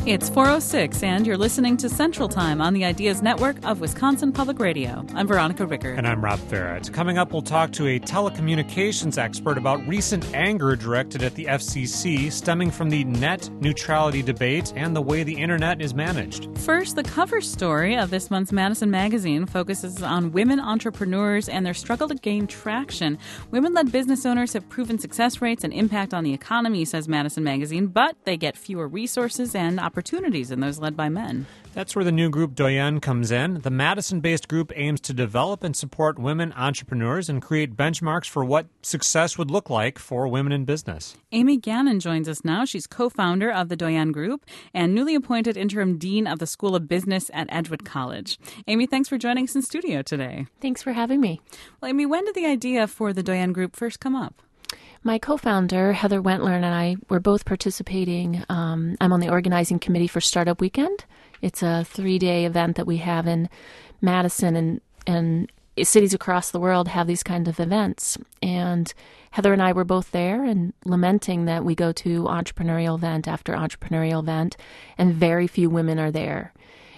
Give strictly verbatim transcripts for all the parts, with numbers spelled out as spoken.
It's four oh six, and you're listening to Central Time on the Ideas Network of Wisconsin Public Radio. I'm Veronica Rickard. And I'm Rob Farrett. Coming up, we'll talk to a telecommunications expert about recent anger directed at the F C C stemming from the net neutrality debate and the way the internet is managed. First, the cover story of this month's Madison Magazine focuses on women entrepreneurs and their struggle to gain traction. Women-led business owners have proven success rates and impact on the economy, says Madison Magazine, but they get fewer resources and opportunities than those led by men. That's where the new group Doyen comes in. The Madison-based group aims to develop and support women entrepreneurs and create benchmarks for what success would look like for women in business. Amy Gannon joins us now. She's co-founder of the Doyen Group and newly appointed interim dean of the School of Business at Edgewood College. Amy, thanks for joining us in studio today. Thanks for having me. Well, Amy, when did the idea for the Doyen Group first come up? My co-founder, Heather Wentler, and I were both participating. Um, I'm on the organizing committee for Startup Weekend. It's a three-day event that we have in Madison, and, and cities across the world have these kind of events. And Heather and I were both there and lamenting that we go to entrepreneurial event after entrepreneurial event, and very few women are there.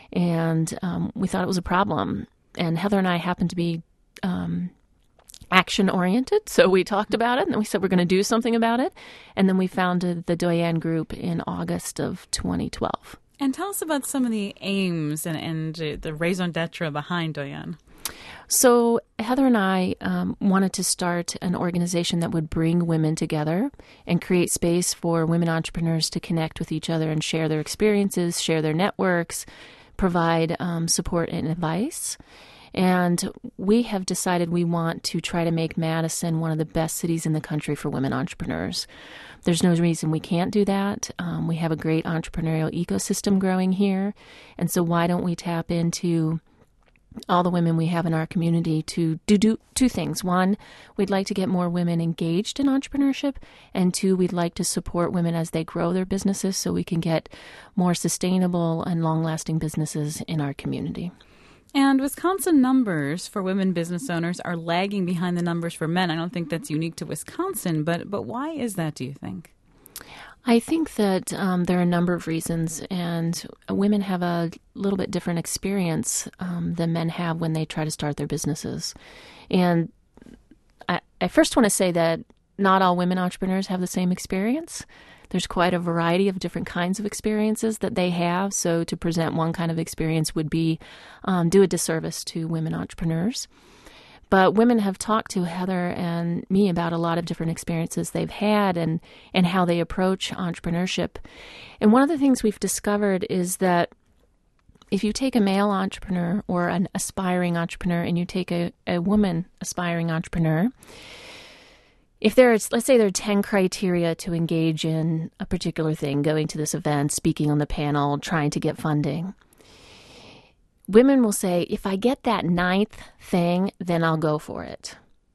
And um, we thought it was a problem. And Heather and I happened to be Um, action-oriented, so we talked about it, and then we said we're going to do something about it, and then we founded the Doyen Group in August of twenty twelve. And tell us about some of the aims and, and uh, the raison d'etre behind Doyen. So Heather and I um, wanted to start an organization that would bring women together and create space for women entrepreneurs to connect with each other and share their experiences, share their networks, provide um, support and advice. And we have decided we want to try to make Madison one of the best cities in the country for women entrepreneurs. There's no reason we can't do that. Um, we have a great entrepreneurial ecosystem growing here. And so why don't we tap into all the women we have in our community to do, do two things. One, we'd like to get more women engaged in entrepreneurship. And two, we'd like to support women as they grow their businesses so we can get more sustainable and long-lasting businesses in our community. And Wisconsin numbers for women business owners are lagging behind the numbers for men. I don't think that's unique to Wisconsin, but but why is that, do you think? I think that um, there are a number of reasons, and women have a little bit different experience um, than men have when they try to start their businesses. And I, I first want to say that not all women entrepreneurs have the same experience. There's quite a variety of different kinds of experiences that they have. So to present one kind of experience would be um, do a disservice to women entrepreneurs. But women have talked to Heather and me about a lot of different experiences they've had and, and how they approach entrepreneurship. And one of the things we've discovered is that if you take a male entrepreneur or an aspiring entrepreneur and you take a, a woman aspiring entrepreneur, if there's, let's say there are ten criteria to engage in a particular thing, going to this event, speaking on the panel, trying to get funding, women will say, if I get that ninth thing, then I'll go for it.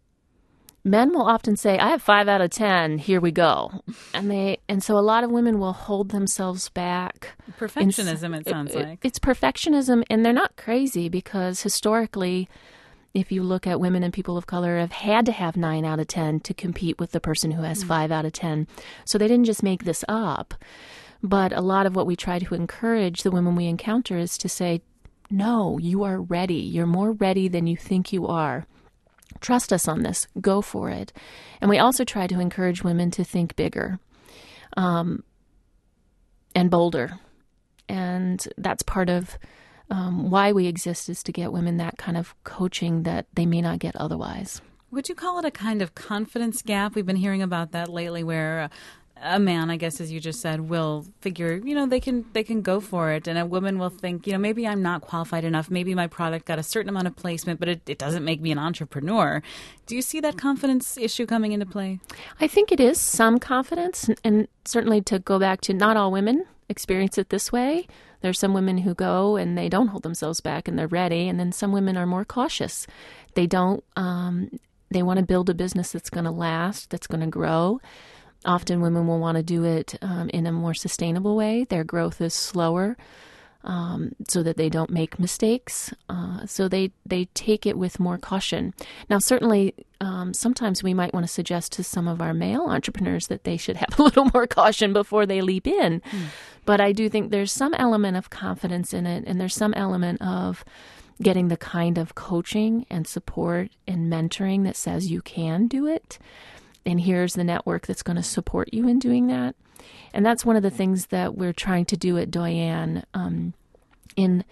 Men will often say, I have five out of ten, here we go. And they, and so a lot of women will hold themselves back. Perfectionism, it sounds it, like. It's perfectionism, and they're not crazy because historically, if you look at women and people of color, have had to have nine out of ten to compete with the person who has mm-hmm. five out of ten. So they didn't just make this up. But a lot of what we try to encourage the women we encounter is to say, no, you are ready. You're more ready than you think you are. Trust us on this. Go for it. And we also try to encourage women to think bigger um, and bolder. And that's part of Um, why we exist, is to get women that kind of coaching that they may not get otherwise. Would you call it a kind of confidence gap? We've been hearing about that lately where a man, I guess, as you just said, will figure, you know, they can they can go for it. And a woman will think, you know, maybe I'm not qualified enough. Maybe my product got a certain amount of placement, but it, it doesn't make me an entrepreneur. Do you see that confidence issue coming into play? I think it is some confidence. And certainly to go back to not all women experience it this way. There's some women who go and they don't hold themselves back and they're ready. And then some women are more cautious. They don't, um, they want to build a business that's going to last, that's going to grow. Often women will want to do it um, in a more sustainable way. Their growth is slower um, so that they don't make mistakes. Uh, so they, they take it with more caution. Now, certainly, um, sometimes we might want to suggest to some of our male entrepreneurs that they should have a little more caution before they leap in. Mm. But I do think there's some element of confidence in it, and there's some element of getting the kind of coaching and support and mentoring that says you can do it. And here's the network that's going to support you in doing that. And that's one of the things that we're trying to do at Doyen. Um, in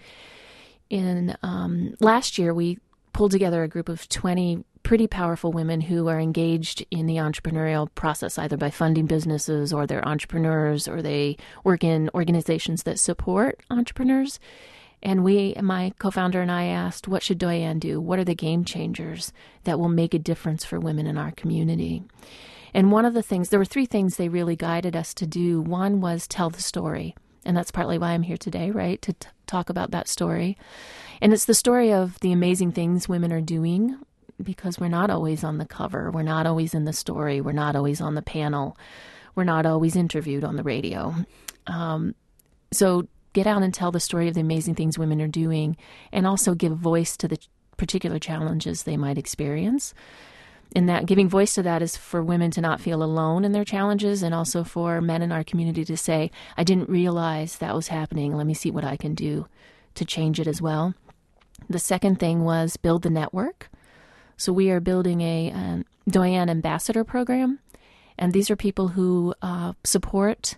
in um, last year, we pulled together a group of twenty pretty powerful women who are engaged in the entrepreneurial process, either by funding businesses or they're entrepreneurs or they work in organizations that support entrepreneurs. And we, my co-founder and I asked, what should Doyen do? What are the game changers that will make a difference for women in our community? And one of the things, there were three things they really guided us to do. One was tell the story. And that's partly why I'm here today, right, to t- talk about that story. And it's the story of the amazing things women are doing, because we're not always on the cover. We're not always in the story. We're not always on the panel. We're not always interviewed on the radio. Um, so get out and tell the story of the amazing things women are doing, and also give voice to the particular challenges they might experience. And that giving voice to that is for women to not feel alone in their challenges, and also for men in our community to say, I didn't realize that was happening. Let me see what I can do to change it as well. The second thing was build the network. So we are building a um, Doyen Ambassador program, and these are people who uh, support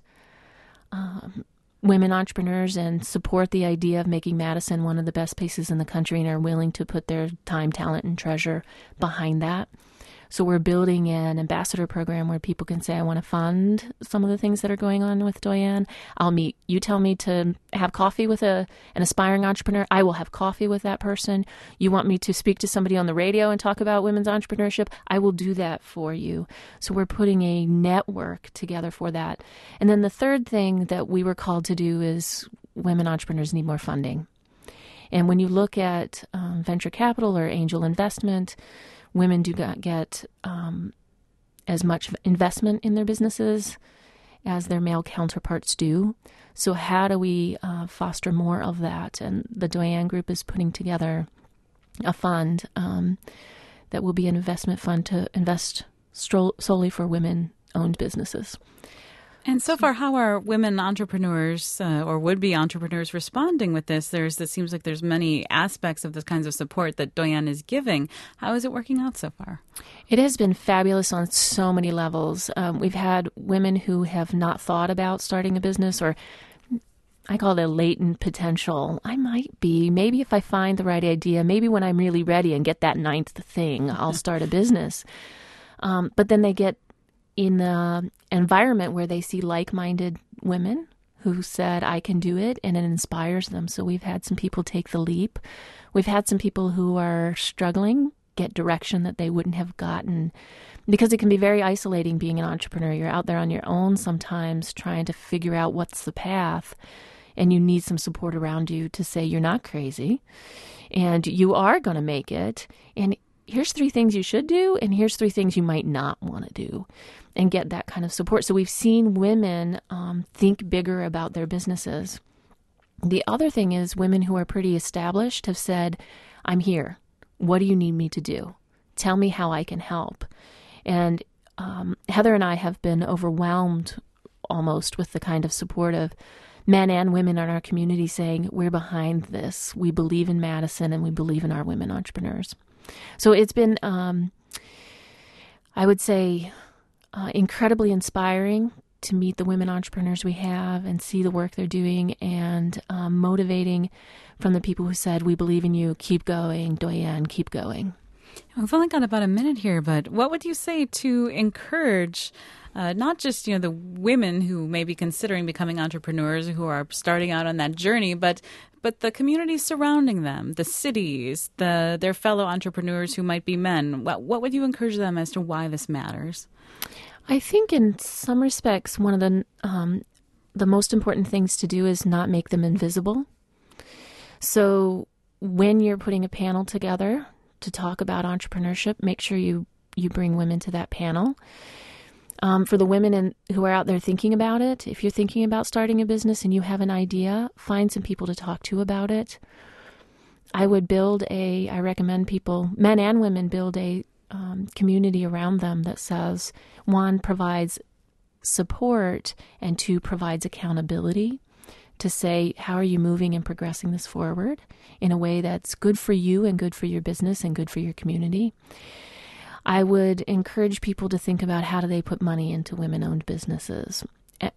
um, women entrepreneurs and support the idea of making Madison one of the best places in the country, and are willing to put their time, talent, and treasure behind that. So we're building an ambassador program where people can say, I want to fund some of the things that are going on with Doyen. I'll meet, you tell me to have coffee with a an aspiring entrepreneur, I will have coffee with that person. You want me to speak to somebody on the radio and talk about women's entrepreneurship, I will do that for you. So we're putting a network together for that. And then the third thing that we were called to do is women entrepreneurs need more funding. And when you look at um, venture capital or angel investment, women do not get um, as much investment in their businesses as their male counterparts do. So how do we uh, foster more of that? And the Doyen Group is putting together a fund um, that will be an investment fund to invest stro- solely for women-owned businesses. And so far, how are women entrepreneurs uh, or would-be entrepreneurs responding with this? There's, it seems like there's many aspects of the kinds of support that Doyen is giving. How is it working out so far? It has been fabulous on so many levels. Um, we've had women who have not thought about starting a business, or I call it latent potential. I might be, maybe if I find the right idea, maybe when I'm really ready and get that ninth thing, I'll start a business. Um, but then they get in the environment where they see like-minded women who said, I can do it, and it inspires them. So we've had some people take the leap. We've had some people who are struggling get direction that they wouldn't have gotten, because it can be very isolating being an entrepreneur. You're out there on your own sometimes trying to figure out what's the path, and you need some support around you to say you're not crazy and you are going to make it. And here's three things you should do, and here's three things you might not want to do, and get that kind of support. So we've seen women um, think bigger about their businesses. The other thing is women who are pretty established have said, I'm here. What do you need me to do? Tell me how I can help. And um, Heather and I have been overwhelmed almost with the kind of support of men and women in our community saying, we're behind this. We believe in Madison, and we believe in our women entrepreneurs. So it's been, um, I would say, uh, incredibly inspiring to meet the women entrepreneurs we have and see the work they're doing, and um, motivating from the people who said, we believe in you, keep going, Doyen, keep going. We've only got about a minute here, but what would you say to encourage uh, not just, you know, the women who may be considering becoming entrepreneurs, who are starting out on that journey, but but the communities surrounding them, the cities, the their fellow entrepreneurs who might be men? What, what would you encourage them as to why this matters? I think in some respects, one of the um, the most important things to do is not make them invisible. So when you're putting a panel together to talk about entrepreneurship, make sure you, you bring women to that panel. Um, for the women in, who are out there thinking about it, if you're thinking about starting a business and you have an idea, find some people to talk to about it. I would build a, I recommend people, men and women, build a um, community around them that says, one, provides support, and two, provides accountability. to say, how are you moving and progressing this forward in a way that's good for you and good for your business and good for your community? I would encourage people to think about, how do they put money into women-owned businesses?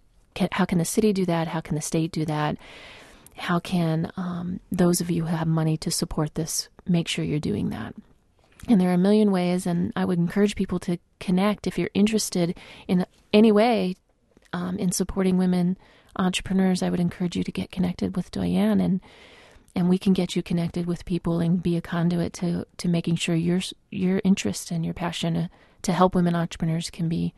How can the city do that? How can the state do that? How can um, those of you who have money to support this make sure you're doing that? And there are a million ways, and I would encourage people to connect if you're interested in any way um, in supporting women entrepreneurs. I would encourage you to get connected with Doyen, and and we can get you connected with people and be a conduit to, to making sure your your interest and your passion to, to help women entrepreneurs can be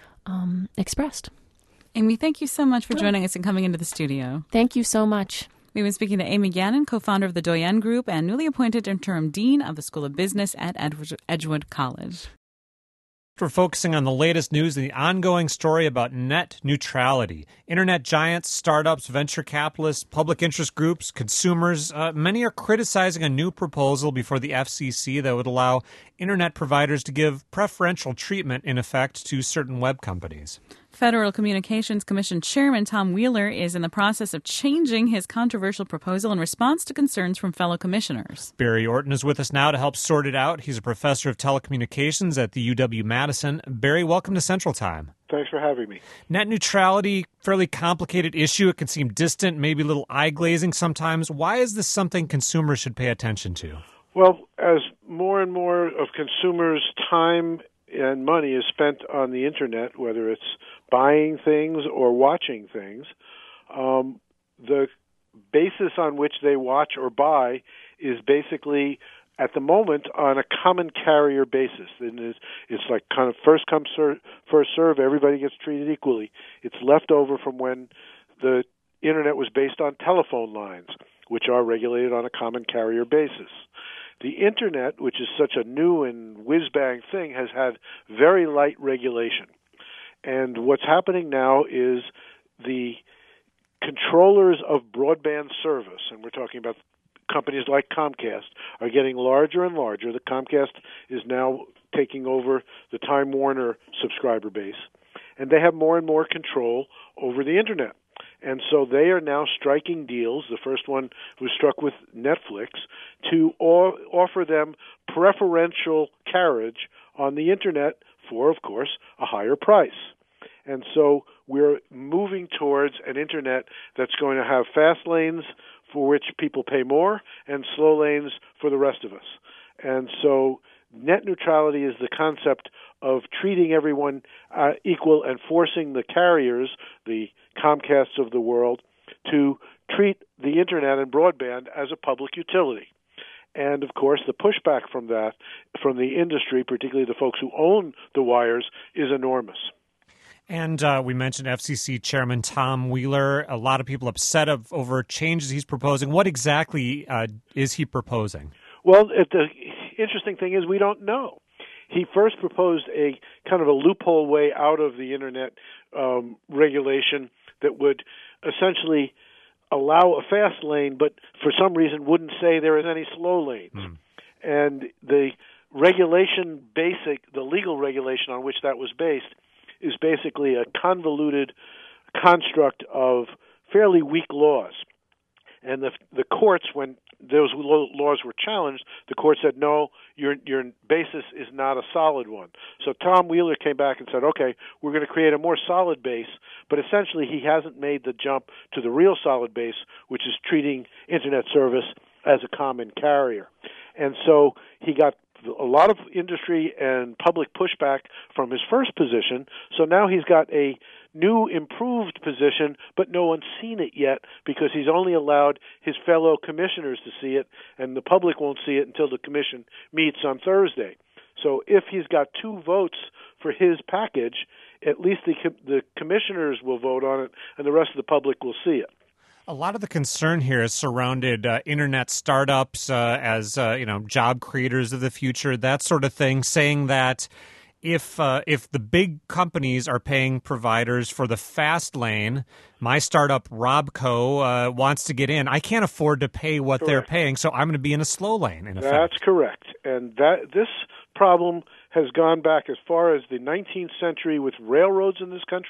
um, expressed. Amy, thank you so much for joining us and coming into the studio. Thank you so much. We've been speaking to Amy Gannon, co-founder of the Doyen Group and newly appointed interim dean of the School of Business at Edgewood College. We're focusing on the latest news and the ongoing story about net neutrality. Internet giants, startups, venture capitalists, public interest groups, consumers, uh, many are criticizing a new proposal before the F C C that would allow internet providers to give preferential treatment, in effect, to certain web companies. Federal Communications Commission Chairman Tom Wheeler is in the process of changing his controversial proposal in response to concerns from fellow commissioners. Barry Orton is with us now to help sort it out. He's a professor of telecommunications at the U W-Madison. Barry, welcome to Central Time. Thanks for having me. Net neutrality, fairly complicated issue. It can seem distant, maybe a little eye-glazing sometimes. Why is this something consumers should pay attention to? Well, as more and more of consumers' time and money is spent on the Internet, whether it's buying things or watching things, um, the basis on which they watch or buy is basically, at the moment, on a common carrier basis. And it's, it's like kind of first come, ser- first serve. Everybody gets treated equally. It's left over from when the Internet was based on telephone lines, which are regulated on a common carrier basis. The Internet, which is such a new and whiz-bang thing, has had very light regulation. And what's happening now is the controllers of broadband service, and we're talking about companies like Comcast, are getting larger and larger. The Comcast is now taking over the Time Warner subscriber base, and they have more and more control over the Internet. And so they are now striking deals. The first one was struck with Netflix to o- offer them preferential carriage on the Internet for, of course, a higher price. And so we're moving towards an Internet that's going to have fast lanes for which people pay more and slow lanes for the rest of us. And so net neutrality is the concept of treating everyone uh, equal and forcing the carriers, the Comcasts of the world, to treat the Internet and broadband as a public utility. And, of course, the pushback from that, from the industry, particularly the folks who own the wires, is enormous. And uh, we mentioned F C C Chairman Tom Wheeler. A lot of people upset of, over changes he's proposing. What exactly uh, is he proposing? Well, it, the interesting thing is we don't know. He first proposed a kind of a loophole way out of the Internet um, regulation that would essentially allow a fast lane, but for some reason wouldn't say there is any slow lanes. Mm. And the regulation basic, the legal regulation on which that was based, is basically a convoluted construct of fairly weak laws. And the the courts, when those laws were challenged, the court said, no, your your basis is not a solid one. So Tom Wheeler came back and said, okay, we're going to create a more solid base, but essentially he hasn't made the jump to the real solid base, which is treating Internet service as a common carrier. And so he got a lot of industry and public pushback from his first position, so now he's got a new improved position, but no one's seen it yet because he's only allowed his fellow commissioners to see it, and the public won't see it until the commission meets on Thursday. So if he's got two votes for his package, at least the the commissioners will vote on it, and the rest of the public will see it. A lot of the concern here is surrounded uh, internet startups uh, as uh, you know, job creators of the future, that sort of thing, saying that if uh, if the big companies are paying providers for the fast lane, my startup Robco uh, wants to get in. I can't afford to pay what correct. They're paying, so I'm going to be in a slow lane. In effect, that's correct. And that this problem has gone back as far as the nineteenth century with railroads in this country,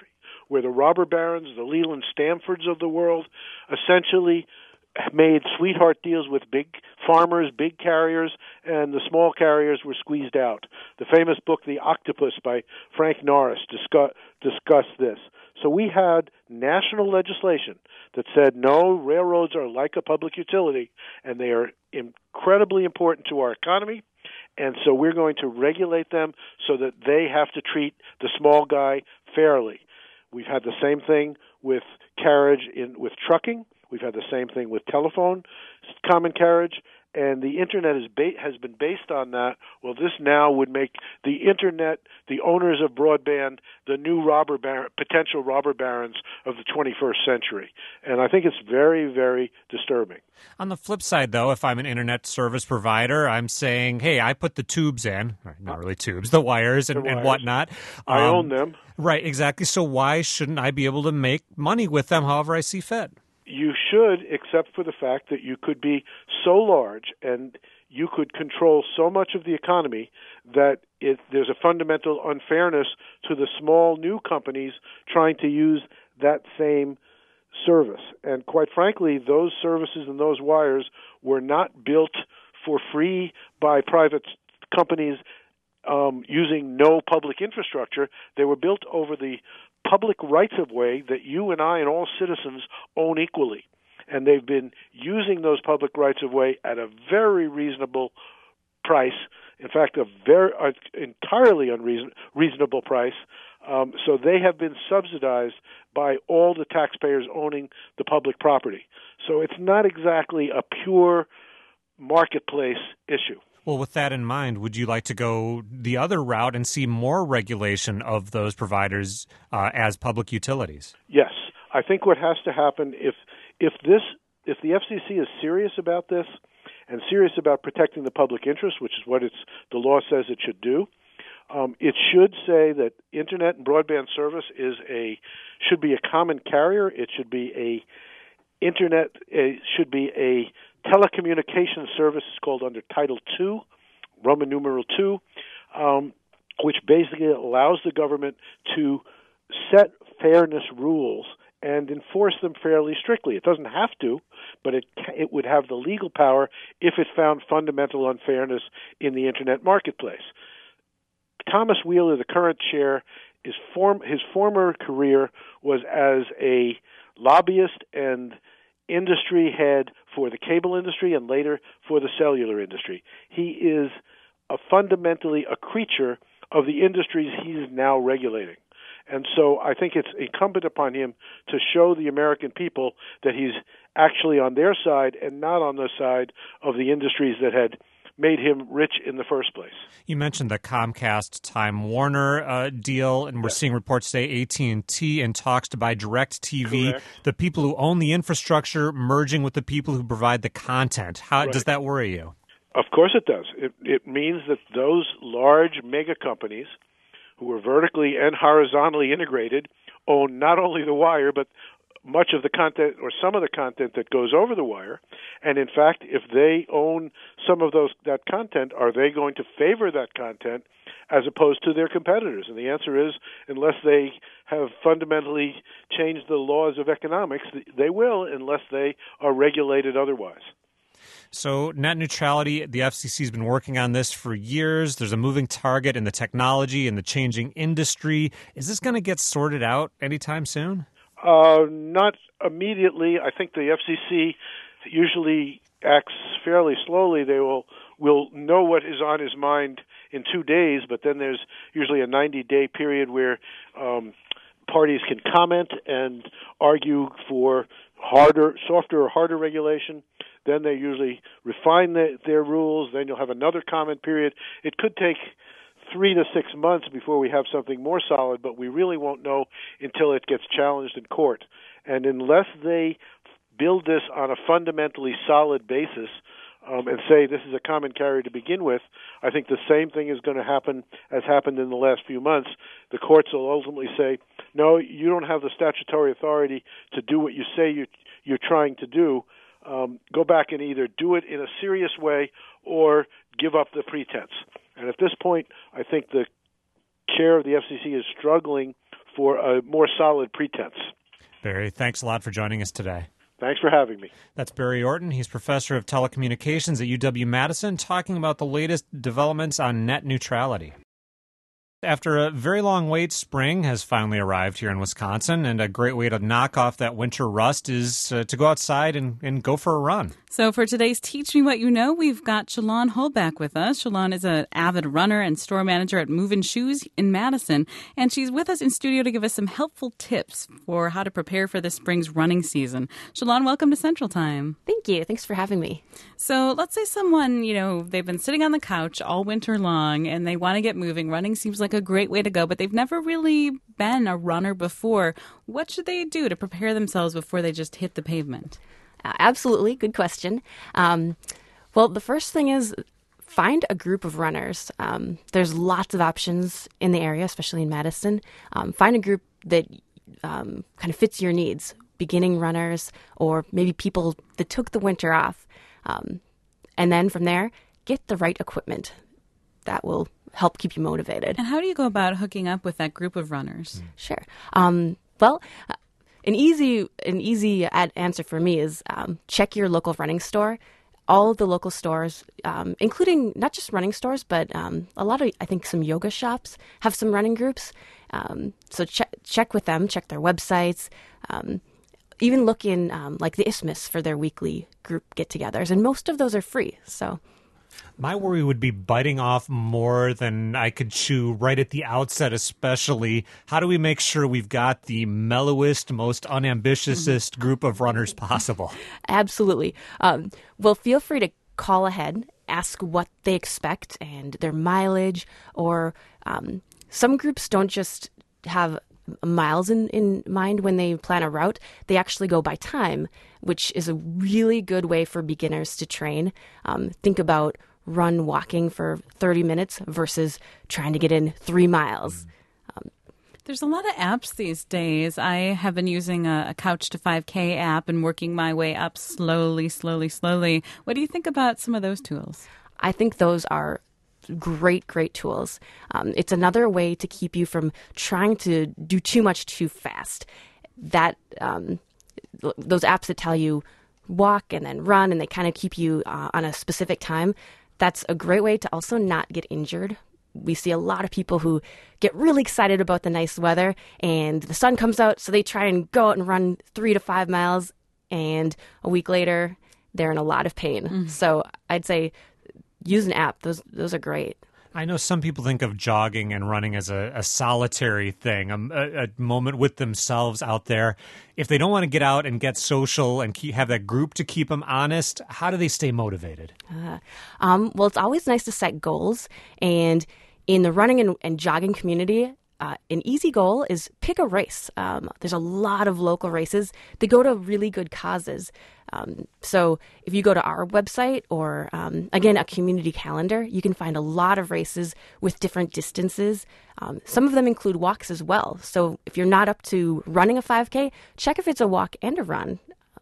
where the robber barons, the Leland Stanfords of the world, essentially made sweetheart deals with big farmers, big carriers, and the small carriers were squeezed out. The famous book, The Octopus, by Frank Norris, discuss, discussed this. So we had national legislation that said, no, railroads are like a public utility, and they are incredibly important to our economy, and so we're going to regulate them so that they have to treat the small guy fairly. We've had the same thing with carriage in with trucking. We've had the same thing with telephone, common carriage, and the Internet is ba- has been based on that. Well, this now would make the Internet, the owners of broadband, the new robber bar- potential robber barons of the twenty-first century. And I think it's very, very disturbing. On the flip side, though, if I'm an Internet service provider, I'm saying, hey, I put the tubes in, not really tubes, the wires and, the wires. and whatnot. I um, own them. Right, exactly. So why shouldn't I be able to make money with them however I see fit? You should, except for the fact that you could be so large and you could control so much of the economy that it, there's a fundamental unfairness to the small new companies trying to use that same service. And quite frankly, those services and those wires were not built for free by private companies um, using no public infrastructure. They were built over the public rights-of-way that you and I and all citizens own equally. And they've been using those public rights-of-way at a very reasonable price, in fact, a very uh, entirely unreasonable price. Um, so they have been subsidized by all the taxpayers owning the public property. So it's not exactly a pure marketplace issue. Well, with that in mind, would you like to go the other route and see more regulation of those providers uh, as public utilities? Yes. I think what has to happen, if if this if the F C C is serious about this and serious about protecting the public interest, which is what it's the law says it should do, um, it should say that Internet and broadband service is a should be a common carrier. It should be a Internet. It should be a telecommunications service is called under Title two, Roman numeral two, um, which basically allows the government to set fairness rules and enforce them fairly strictly. It doesn't have to, but it it would have the legal power if it found fundamental unfairness in the Internet marketplace. Thomas Wheeler, the current chair, is form, his former career was as a lobbyist and industry head for the cable industry and later for the cellular industry. He is a fundamentally a creature of the industries he's now regulating. And so I think it's incumbent upon him to show the American people that he's actually on their side and not on the side of the industries that had made him rich in the first place. You mentioned the Comcast Time Warner uh, deal, and we're yeah. seeing reports say A T and T in talks to buy DirecTV. Correct. The people who own the infrastructure merging with the people who provide the content. How right. does that worry you? Of course it does. It, it means that those large mega companies who are vertically and horizontally integrated own not only the wire, but much of the content or some of the content that goes over the wire. And in fact, if they own some of those that content, are they going to favor that content as opposed to their competitors? And the answer is, unless they have fundamentally changed the laws of economics, they will, unless they are regulated otherwise. So net neutrality, the F C C has been working on this for years. There's a moving target in the technology and the changing industry. Is this going to get sorted out anytime soon? Uh, not immediately. I think the F C C usually acts fairly slowly. They will will know what is on his mind in two days, but then there's usually a ninety-day period where um, parties can comment and argue for harder, softer or harder regulation. Then they usually refine the, their rules. Then you'll have another comment period. It could take three to six months before we have something more solid, but we really won't know until it gets challenged in court. And unless they build this on a fundamentally solid basis um, and say this is a common carrier to begin with, I think the same thing is going to happen as happened in the last few months. The courts will ultimately say, no, you don't have the statutory authority to do what you say you, you're trying to do. Um, go back and either do it in a serious way or give up the pretense. And at this point, I think the chair of the F C C is struggling for a more solid pretense. Barry, thanks a lot for joining us today. Thanks for having me. That's Barry Orton. He's professor of telecommunications at U W-Madison, talking about the latest developments on net neutrality. After a very long wait, spring has finally arrived here in Wisconsin, and a great way to knock off that winter rust is uh, to go outside and, and go for a run. So for today's Teach Me What You Know, we've got Shalon Holback with us. Shalon is an avid runner and store manager at Move and Shoes in Madison, and she's with us in studio to give us some helpful tips for how to prepare for this spring's running season. Shalon, welcome to Central Time. Thank you. Thanks for having me. So let's say someone, you know, they've been sitting on the couch all winter long and they want to get moving. Running seems like a great way to go, but they've never really been a runner before. What should they do to prepare themselves before they just hit the pavement? Uh, absolutely. Good question. Um, well, the first thing is find a group of runners. Um, there's lots of options in the area, especially in Madison. Um, find a group that um, kind of fits your needs, beginning runners or maybe people that took the winter off. Um, and then from there, get the right equipment. That will help keep you motivated. And how do you go about hooking up with that group of runners? Sure. Um, well, uh, an easy an easy ad- answer for me is um, check your local running store. All of the local stores, um, including not just running stores, but um, a lot of, I think, some yoga shops have some running groups. Um, so check check with them, check their websites. Um, even look in um, like the Isthmus for their weekly group get-togethers, and most of those are free. So. My worry would be biting off more than I could chew right at the outset, especially. How do we make sure we've got the mellowest, most unambitiousest group of runners possible? Absolutely. Um, well, feel free to call ahead, ask what they expect and their mileage, or um, some groups don't just have miles in, in mind when they plan a route. They actually go by time, which is a really good way for beginners to train. Um, think about run walking for thirty minutes versus trying to get in three miles. Um, There's a lot of apps these days. I have been using a, a Couch to five K app and working my way up slowly, slowly, slowly. What do you think about some of those tools? I think those are great, great tools. Um, it's another way to keep you from trying to do too much too fast. That um, those apps that tell you walk and then run and they kind of keep you uh, on a specific time, that's a great way to also not get injured. We see a lot of people who get really excited about the nice weather and the sun comes out, so they try and go out and run three to five miles, and a week later, they're in a lot of pain. Mm-hmm. So I'd say use an app. Those those are great. I know some people think of jogging and running as a, a solitary thing, a, a moment with themselves out there. If they don't want to get out and get social and keep, have that group to keep them honest, how do they stay motivated? Uh, um, well, it's always nice to set goals. And in the running and, and jogging community, uh, an easy goal is pick a race. Um, there's a lot of local races. They go to really good causes. Um, so if you go to our website or, um, again, a community calendar, you can find a lot of races with different distances. Um, some of them include walks as well. So if you're not up to running a five K, check if it's a walk and a run.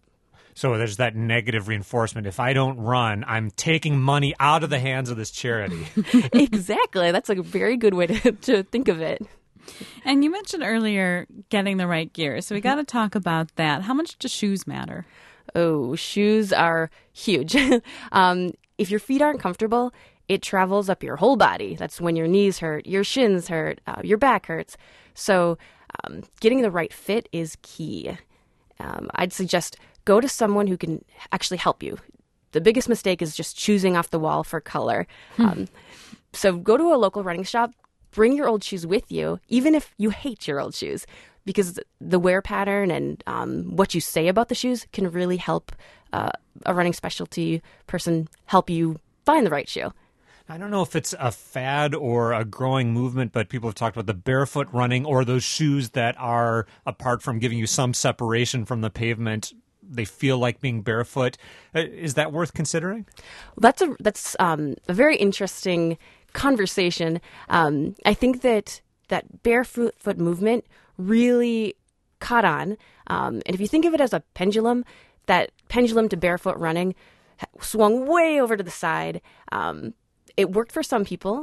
So there's that negative reinforcement. If I don't run, I'm taking money out of the hands of this charity. Exactly. That's a very good way to, to think of it. And you mentioned earlier getting the right gear. So we got to talk about that. How much do shoes matter? Oh, shoes are huge. um, if your feet aren't comfortable, it travels up your whole body. That's when your knees hurt, your shins hurt, uh, your back hurts. So um, getting the right fit is key. Um, I'd suggest go to someone who can actually help you. The biggest mistake is just choosing off the wall for color. Hmm. Um, so go to a local running shop, bring your old shoes with you, even if you hate your old shoes, because the wear pattern and um, what you say about the shoes can really help uh, a running specialty person help you find the right shoe. I don't know if it's a fad or a growing movement, but people have talked about the barefoot running or those shoes that are, apart from giving you some separation from the pavement, they feel like being barefoot. Is that worth considering? That's a that's um, a very interesting conversation. Um, I think that that barefoot foot movement really caught on. Um, and if you think of it as a pendulum, that pendulum to barefoot running swung way over to the side. Um, it worked for some people,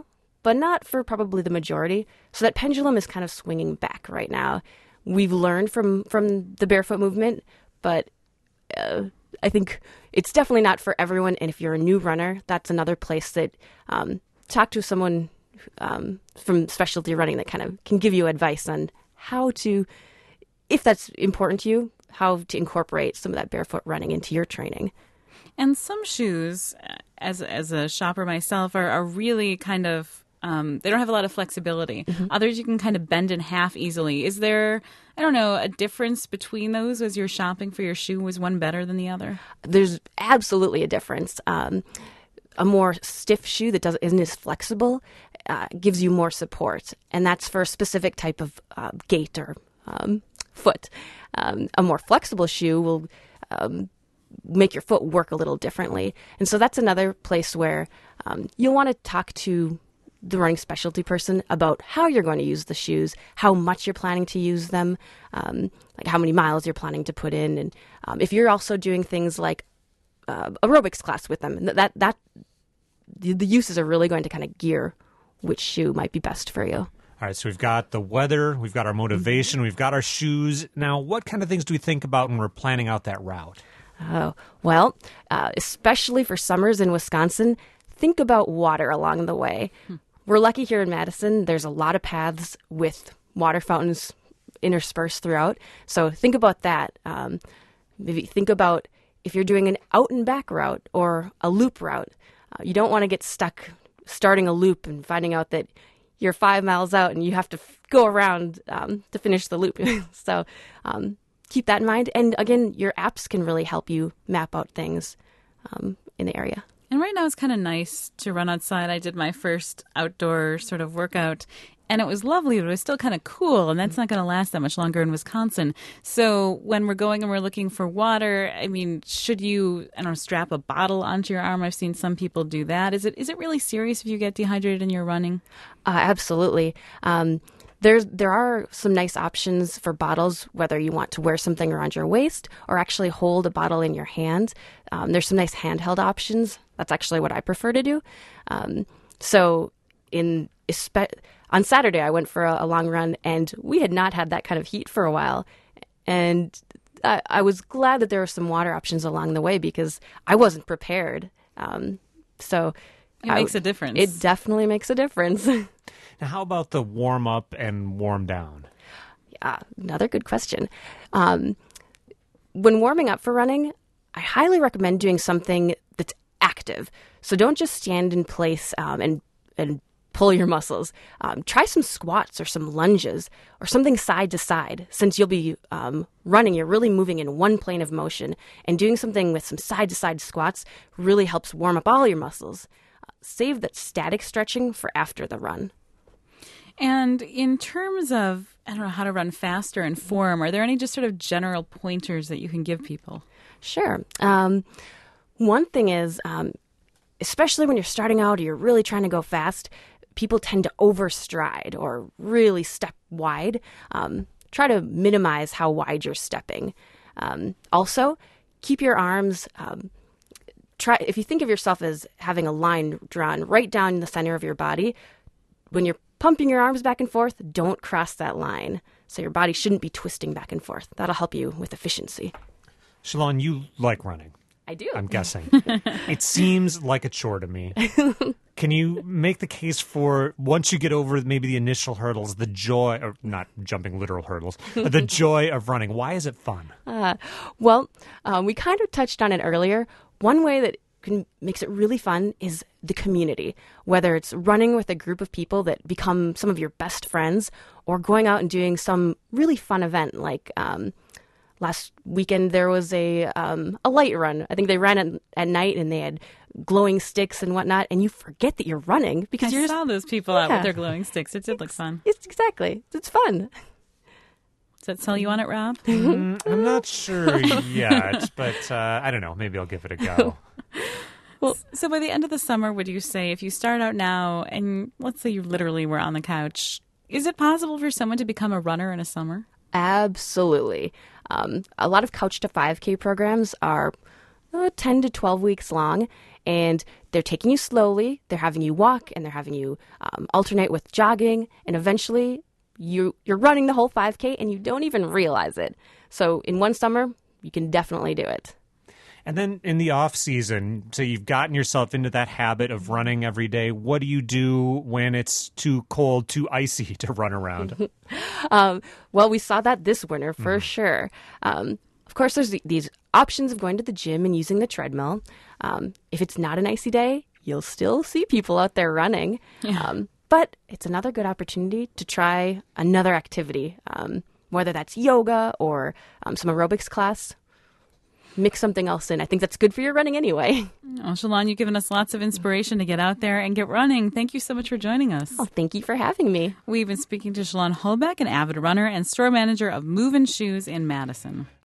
but not for probably the majority. So that pendulum is kind of swinging back right now. We've learned from, from the barefoot movement, but uh, I think it's definitely not for everyone. And if you're a new runner, that's another place that um, talk to someone um, from specialty running that kind of can give you advice on how to, if that's important to you, how to incorporate some of that barefoot running into your training. And some shoes, as as a shopper myself, are, are really kind of, um, they don't have a lot of flexibility. Mm-hmm. Others you can kind of bend in half easily. Is there, I don't know, a difference between those as you're shopping for your shoe? Was one better than the other? There's absolutely a difference. Um, a more stiff shoe that doesn't, isn't as flexible uh, gives you more support. And that's for a specific type of uh, gait or um, foot. Um, a more flexible shoe will um, make your foot work a little differently. And so that's another place where um, you'll want to talk to the running specialty person about how you're going to use the shoes, how much you're planning to use them, um, like how many miles you're planning to put in. And um, if you're also doing things like uh, aerobics class with them, that, that the, the uses are really going to kind of gear which shoe might be best for you. All right, so we've got the weather, we've got our motivation, we've got our shoes. Now, what kind of things do we think about when we're planning out that route? Oh, well, uh, especially for summers in Wisconsin, think about water along the way. Hmm. We're lucky here in Madison. There's a lot of paths with water fountains interspersed throughout. So think about that. Um, maybe think about if you're doing an out and back route or a loop route. Uh, you don't want to get stuck starting a loop and finding out that you're five miles out and you have to f- go around um, to finish the loop. so um, keep that in mind. And again, your apps can really help you map out things um, in the area. And right now it's kind of nice to run outside. I did my first outdoor sort of workout, and it was lovely, but it was still kind of cool, and that's not going to last that much longer in Wisconsin. So when we're going and we're looking for water, I mean, should you, I don't know, strap a bottle onto your arm? I've seen some people do that. Is it is it really serious if you get dehydrated and you're running? Uh, absolutely. Um, there's there are some nice options for bottles, whether you want to wear something around your waist or actually hold a bottle in your hand. Um, there's some nice handheld options. That's actually what I prefer to do. Um, so in on Saturday, I went for a, a long run, and we had not had that kind of heat for a while. And I, I was glad that there were some water options along the way because I wasn't prepared. Um, so it makes I, a difference. It definitely makes a difference. Now, how about the warm up and warm down? Yeah, another good question. Um, when warming up for running, I highly recommend doing something that's active. So don't just stand in place um, and and pull your muscles. Um, try some squats or some lunges or something side to side. Since you'll be um, running, you're really moving in one plane of motion, and doing something with some side to side squats really helps warm up all your muscles. Uh, save that static stretching for after the run. And in terms of, I don't know, how to run faster and form, are there any just sort of general pointers that you can give people? Sure. Um, one thing is, um, especially when you're starting out or you're really trying to go fast, people tend to overstride or really step wide. Um, try to minimize how wide you're stepping. Um, also, keep your arms, um, try if you think of yourself as having a line drawn right down the center of your body, when you're pumping your arms back and forth, don't cross that line. So your body shouldn't be twisting back and forth. That'll help you with efficiency. Shalon, you like running. I do. I'm guessing. It seems like a chore to me. Can you make the case for, once you get over maybe the initial hurdles, the joy, or not jumping literal hurdles, the joy of running? Why is it fun? Uh, well, um, we kind of touched on it earlier. One way that can, makes it really fun is the community, whether it's running with a group of people that become some of your best friends or going out and doing some really fun event like um, last weekend there was a um, a light run. I think they ran at, at night and they had glowing sticks and whatnot, and you forget that you're running because I you're saw just, those people yeah. out with their glowing sticks. It did look fun. It's exactly. It's fun. Does that sell you on it, Rob? Mm, I'm not sure yet, but uh, I don't know. Maybe I'll give it a go. Well, so by the end of the summer, would you say if you start out now and let's say you literally were on the couch, is it possible for someone to become a runner in a summer? Absolutely. Um, a lot of Couch to five K programs are uh, ten to twelve weeks long, and they're taking you slowly. They're having you walk, and they're having you um, alternate with jogging, and eventually you you're running the whole five K, and you don't even realize it. So in one summer, you can definitely do it. And then in the off season, so you've gotten yourself into that habit of running every day. What do you do when it's too cold, too icy to run around? um, well, we saw that this winter for mm. sure. Um, of course, there's these options of going to the gym and using the treadmill. Um, if it's not an icy day, you'll still see people out there running. Yeah. Um, but it's another good opportunity to try another activity, um, whether that's yoga or um, some aerobics class. Mix something else in. I think that's good for your running anyway. Oh, Shalon, you've given us lots of inspiration to get out there and get running. Thank you so much for joining us. Oh, thank you for having me. We've been speaking to Shalon Holbeck, an avid runner and store manager of Move and Shoes in Madison.